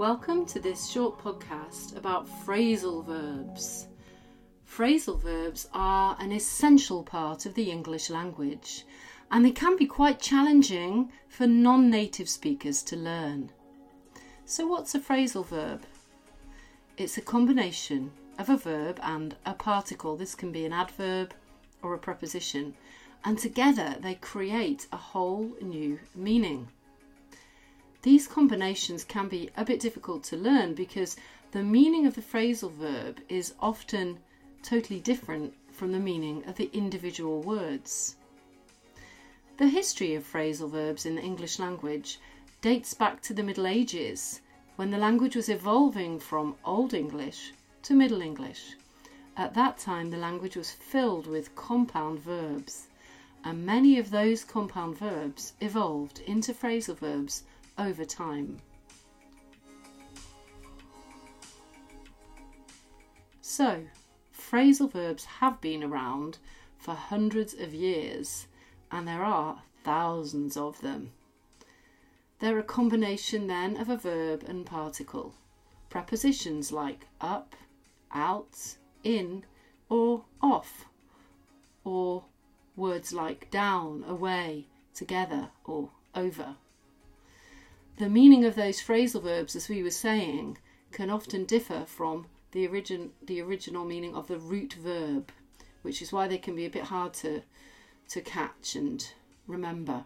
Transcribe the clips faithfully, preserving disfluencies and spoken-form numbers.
Welcome to this short podcast about phrasal verbs. Phrasal verbs are an essential part of the English language, and they can be quite challenging for non-native speakers to learn. So what's a phrasal verb? It's a combination of a verb and a particle. This can be an adverb or a preposition, and together they create a whole new meaning. These combinations can be a bit difficult to learn because the meaning of the phrasal verb is often totally different from the meaning of the individual words. The history of phrasal verbs in the English language dates back to the Middle Ages, when the language was evolving from Old English to Middle English. At that time, the language was filled with compound verbs, and many of those compound verbs evolved into phrasal verbs over time. So, phrasal verbs have been around for hundreds of years, and there are thousands of them. They're a combination then of a verb and particle. Prepositions like up, out, in, or off, or words like down, away, together, or over. The meaning of those phrasal verbs, as we were saying, can often differ from the origin, the original meaning of the root verb, which is why they can be a bit hard to, to catch and remember.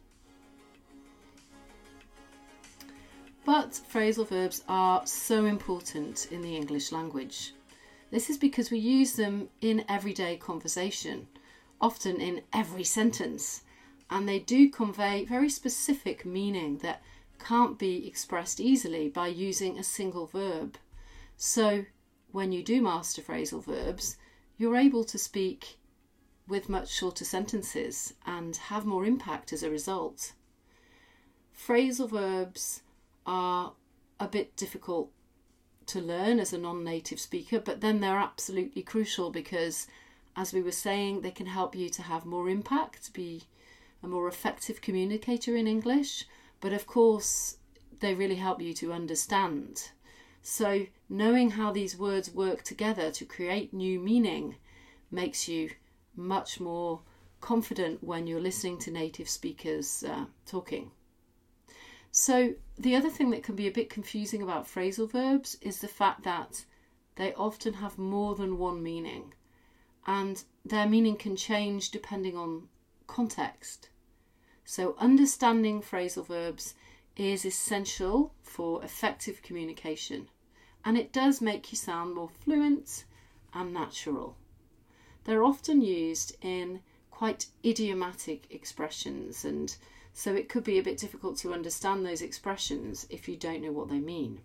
But phrasal verbs are so important in the English language. This is because we use them in everyday conversation, often in every sentence, and they do convey very specific meaning that can't be expressed easily by using a single verb. So when you do master phrasal verbs, you're able to speak with much shorter sentences and have more impact as a result. Phrasal verbs are a bit difficult to learn as a non-native speaker, but then they're absolutely crucial because, as we were saying, they can help you to have more impact, be a more effective communicator in English. But of course, they really help you to understand. So knowing how these words work together to create new meaning makes you much more confident when you're listening to native speakers uh, talking. So the other thing that can be a bit confusing about phrasal verbs is the fact that they often have more than one meaning, and their meaning can change depending on context. So understanding phrasal verbs is essential for effective communication, and it does make you sound more fluent and natural. They're often used in quite idiomatic expressions, and so it could be a bit difficult to understand those expressions if you don't know what they mean.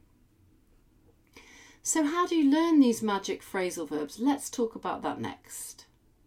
So how do you learn these magic phrasal verbs? Let's talk about that next.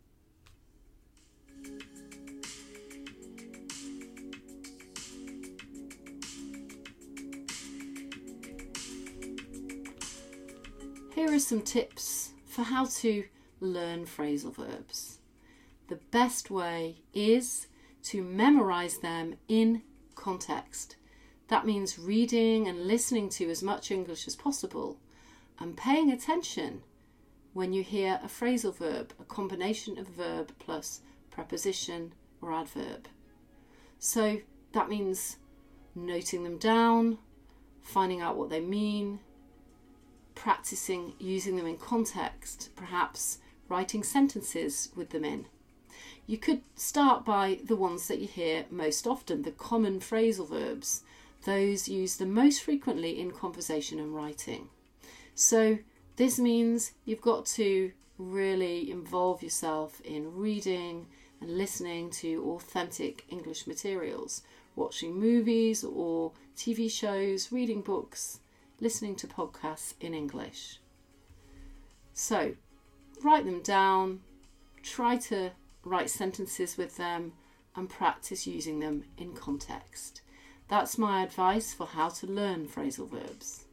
Here are some tips for how to learn phrasal verbs. The best way is to memorize them in context. That means reading and listening to as much English as possible and paying attention when you hear a phrasal verb, a combination of verb plus preposition or adverb. So that means noting them down, finding out what they mean, practicing using them in context, perhaps writing sentences with them in. You could start by the ones that you hear most often, the common phrasal verbs, those used the most frequently in conversation and writing. So this means you've got to really involve yourself in reading and listening to authentic English materials, watching movies or T V shows, reading books, listening to podcasts in English. So write them down, try to write sentences with them and practice using them in context. That's my advice for how to learn phrasal verbs.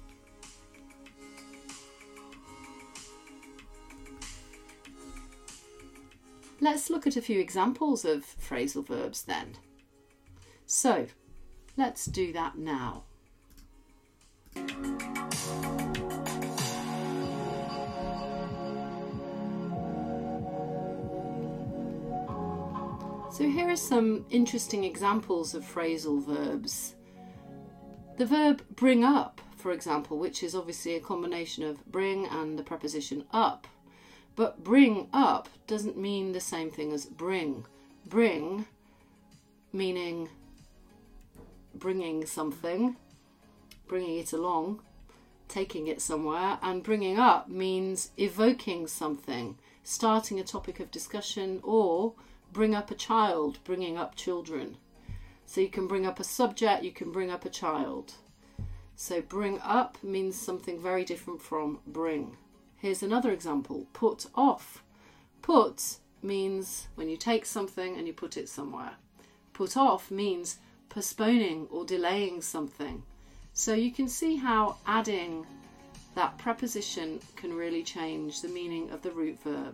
Let's look at a few examples of phrasal verbs then. So let's do that now. So here are some interesting examples of phrasal verbs. The verb bring up, for example, which is obviously a combination of bring and the preposition up. But bring up doesn't mean the same thing as bring. Bring, meaning bringing something, bringing it along, taking it somewhere, and bringing up means evoking something, starting a topic of discussion, or bring up a child, bringing up children. So you can bring up a subject, you can bring up a child. So bring up means something very different from bring. Here's another example, put off. Put means when you take something and you put it somewhere. Put off means postponing or delaying something. So you can see how adding that preposition can really change the meaning of the root verb.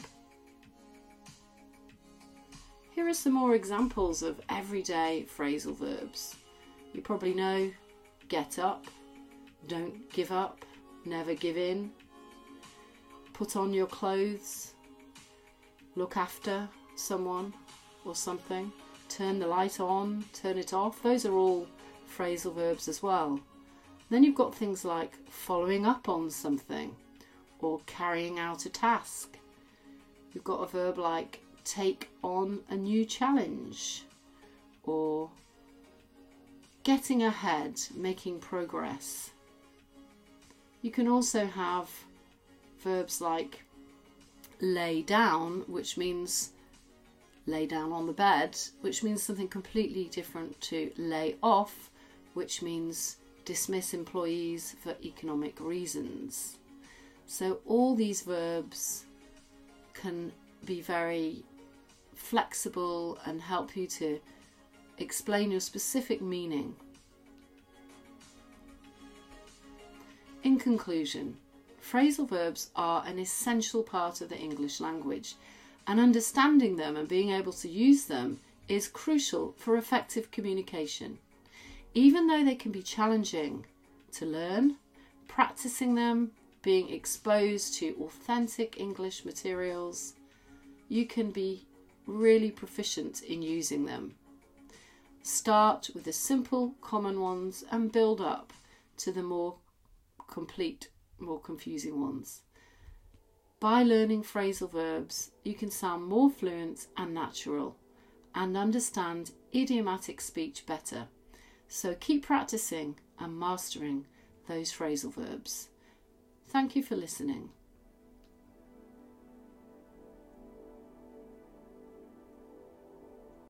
Here are some more examples of everyday phrasal verbs. You probably know get up, don't give up, never give in, put on your clothes, look after someone or something, turn the light on, turn it off. Those are all phrasal verbs as well. Then you've got things like following up on something or carrying out a task. You've got a verb like take on a new challenge or getting ahead, making progress. You can also have verbs like lay down, which means lay down on the bed, which means something completely different to lay off, which means dismiss employees for economic reasons. So all these verbs can be very flexible and help you to explain your specific meaning. In conclusion, phrasal verbs are an essential part of the English language, and understanding them and being able to use them is crucial for effective communication. Even though they can be challenging to learn, practicing them, being exposed to authentic English materials, you can be really proficient in using them. Start with the simple, common ones and build up to the more complete, more confusing ones. By learning phrasal verbs, you can sound more fluent and natural and understand idiomatic speech better. So keep practicing and mastering those phrasal verbs. Thank you for listening.